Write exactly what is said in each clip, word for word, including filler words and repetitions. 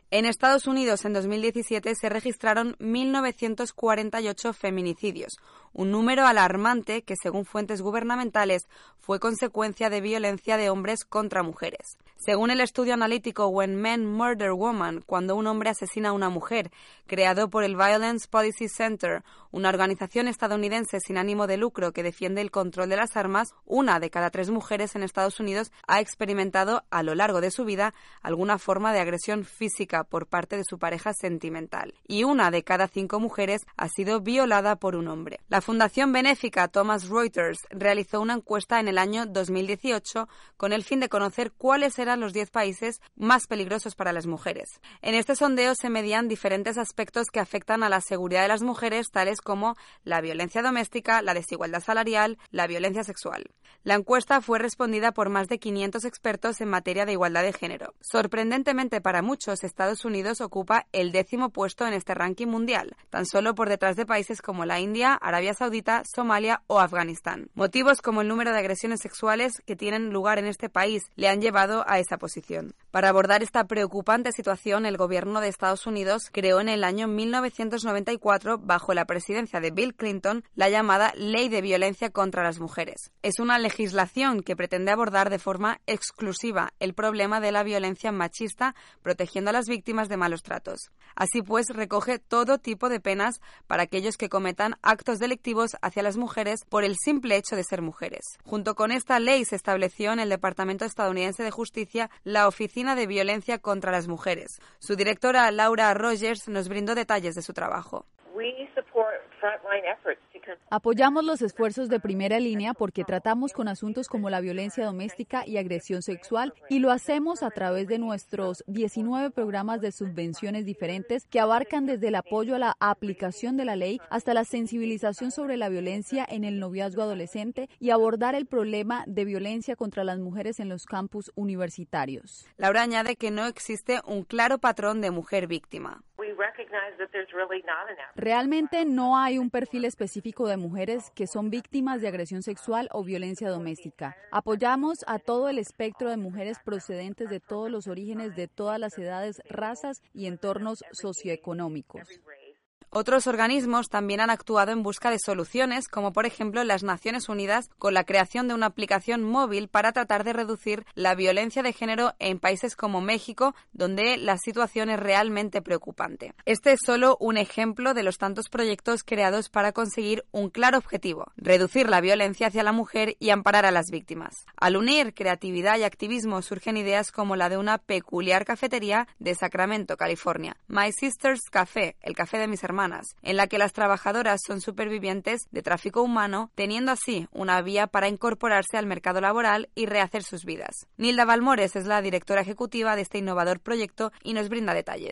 En Estados Unidos, en dos mil diecisiete, se registraron mil novecientos cuarenta y ocho feminicidios, un número alarmante que, según fuentes gubernamentales, fue consecuencia de violencia de hombres contra mujeres. Según el estudio analítico When Men Murder Women, cuando un hombre asesina a una mujer, creado por el Violence Policy Center, una organización estadounidense sin ánimo de lucro que defiende el control de las armas, una de cada tres mujeres en Estados Unidos ha experimentado a lo largo de su vida alguna forma de agresión física por parte de su pareja sentimental, y una de cada cinco mujeres ha sido violada por un hombre. La fundación benéfica Thomas Reuters realizó una encuesta en el año dos mil dieciocho con el fin de conocer cuáles eran los diez países más peligrosos para las mujeres. En este sondeo se medían diferentes aspectos que afectan a la seguridad de las mujeres, tales como la violencia doméstica, la desigualdad salarial, la violencia sexual. La encuesta fue respondida por más de quinientos expertos en materia de igualdad de género. Sorprendentemente para muchos, Estados Unidos ocupa el décimo puesto en este ranking mundial, tan solo por detrás de países como la India, Arabia Saudita, Somalia o Afganistán. Motivos como el número de agresiones sexuales que tienen lugar en este país le han llevado a esa posición. Para abordar esta preocupante situación, el gobierno de Estados Unidos creó en el año mil novecientos noventa y cuatro, bajo la presidencia de Bill Clinton, la llamada Ley de Violencia contra las Mujeres. Es una legislación que pretende abordar de forma exclusiva el problema de la violencia machista, protegiendo a las víctimas de malos tratos. Así pues, recoge todo tipo de penas para aquellos que cometan actos delictivos hacia las mujeres por el simple hecho de ser mujeres. Junto con esta ley se estableció en el Departamento Estadounidense de Justicia la Oficina de Violencia contra las Mujeres. Su directora, Laura Rogers, nos brindó detalles de su trabajo. Apoyamos los esfuerzos de primera línea porque tratamos con asuntos como la violencia doméstica y agresión sexual, y lo hacemos a través de nuestros diecinueve programas de subvenciones diferentes que abarcan desde el apoyo a la aplicación de la ley hasta la sensibilización sobre la violencia en el noviazgo adolescente y abordar el problema de violencia contra las mujeres en los campus universitarios. Laura añade que no existe un claro patrón de mujer víctima. Realmente no hay un perfil específico de mujeres que son víctimas de agresión sexual o violencia doméstica. Apoyamos a todo el espectro de mujeres procedentes de todos los orígenes, de todas las edades, razas y entornos socioeconómicos. Otros organismos también han actuado en busca de soluciones, como por ejemplo las Naciones Unidas, con la creación de una aplicación móvil para tratar de reducir la violencia de género en países como México, donde la situación es realmente preocupante. Este es solo un ejemplo de los tantos proyectos creados para conseguir un claro objetivo: reducir la violencia hacia la mujer y amparar a las víctimas. Al unir creatividad y activismo surgen ideas como la de una peculiar cafetería de Sacramento, California, My Sister's Café, el café de mis hermanas, en la que las trabajadoras son supervivientes de tráfico humano, teniendo así una vía para incorporarse al mercado laboral y rehacer sus vidas. Nilda Balmores es la directora ejecutiva de este innovador proyecto y nos brinda detalles.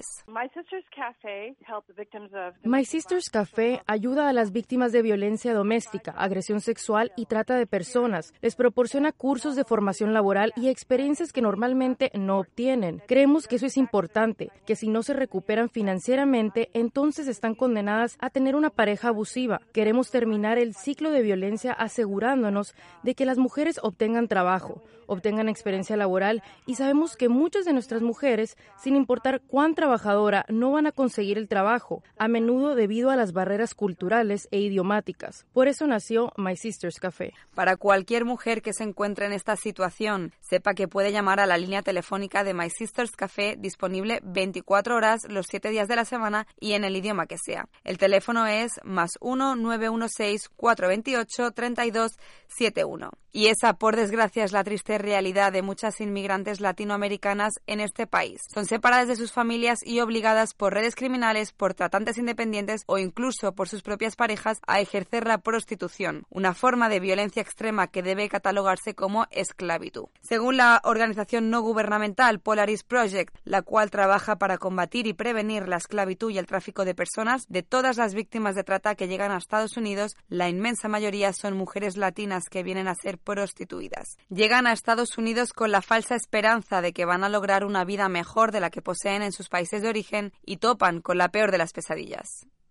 My Sister's Café ayuda a las víctimas de violencia doméstica, agresión sexual y trata de personas. Les proporciona cursos de formación laboral y experiencias que normalmente no obtienen. Creemos que eso es importante, que si no se recuperan financieramente, entonces están condenadas a tener una pareja abusiva. Queremos terminar el ciclo de violencia asegurándonos de que las mujeres obtengan trabajo, obtengan experiencia laboral, y sabemos que muchas de nuestras mujeres, sin importar cuán trabajadora, no van a conseguir el trabajo, a menudo debido a las barreras culturales e idiomáticas. Por eso nació My Sister's Café. Para cualquier mujer que se encuentre en esta situación, sepa que puede llamar a la línea telefónica de My Sister's Café, disponible veinticuatro horas los siete días de la semana y en el idioma que sea. El teléfono es más uno nueve uno seis cuatro dos ocho tres dos siete uno. Y esa, por desgracia, es la triste realidad de muchas inmigrantes latinoamericanas en este país. Son separadas de sus familias y obligadas por redes criminales, por tratantes independientes o incluso por sus propias parejas a ejercer la prostitución, una forma de violencia extrema que debe catalogarse como esclavitud. Según la organización no gubernamental Polaris Project, la cual trabaja para combatir y prevenir la esclavitud y el tráfico de personas, de todas las víctimas de trata que llegan a Estados Unidos, la inmensa mayoría son mujeres latinas que vienen a ser prostituidas. Llegan a Estados Unidos con la falsa esperanza de que van a lograr una vida mejor de la que poseen en sus países de origen y topan con la peor de las pesadillas.